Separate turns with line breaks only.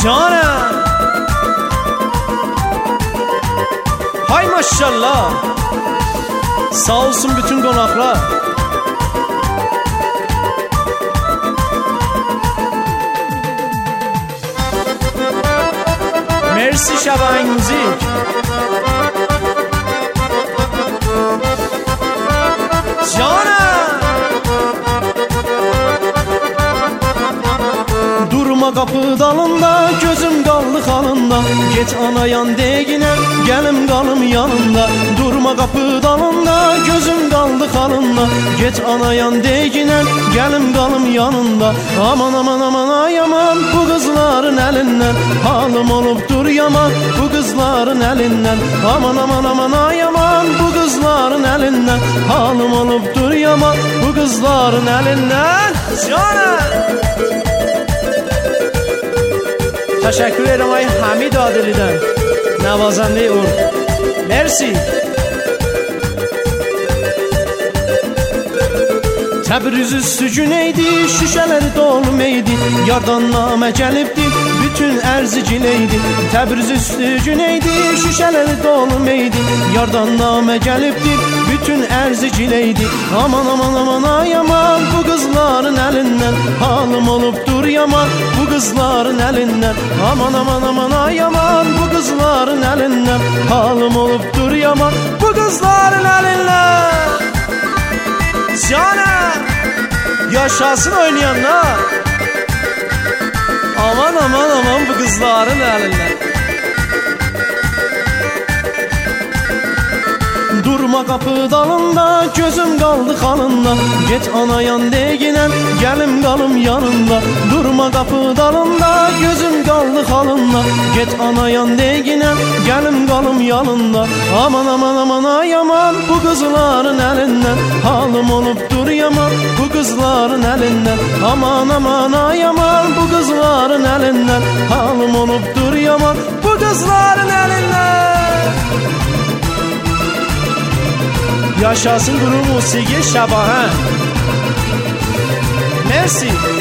Canım. Hay maşallah. Sağ olsun bütün konaklar. Merci Şaban Müzik. Canım. Durma kapı dalında, gözüm kaldı halında. Geç anayan degine, gelim kalım yanında. Durma kapı dalında, gözüm kaldı halında. Geç anayan degine, gelim kalım yanında. Aman aman aman ay aman, bu kızların elinden halim olup dur yaman, bu kızların elinden. Aman aman aman ay aman, bu kızların elinden halim olup dur yaman, bu kızların elinden. Canım. Teşekkür ederim ay Hamid Adili'den. Navazanlı Uğur. Merci. Təbriz üstü güneydi, şüşələri dolmaydı. Yardan namə gəlibdi, bütün ərzicileydi. Təbriz üstü güneydi, şüşələri dolmaydı. Yardan namə gəlibdi, bütün ərzicileydi. Aman aman aman ay aman, bu kızların elinden halim olup dur yaman, bu kızların elinden. Aman aman aman ay aman, bu kızların elinden halim olup dur yaman, bu kızların elinden. Canım. Yaşasın oynayanlar. Aman aman aman, bu kızların elinden. Durma kapı dalında, gözüm kaldı halında. Geç anayan deginen, gelim kalım yanında. Durma kapı dalında, gözüm kaldı halında. Geç anayan deginen, gelim kalım yanında. Aman aman aman ay aman, bu kızların elinden halim olup dur yaman, bu kızların elinden. Aman aman ay aman, bu kızların elinden halim olup dur yaman, bu kızların elinden. Yaşasın Guru Musiki Şabahan. Merci.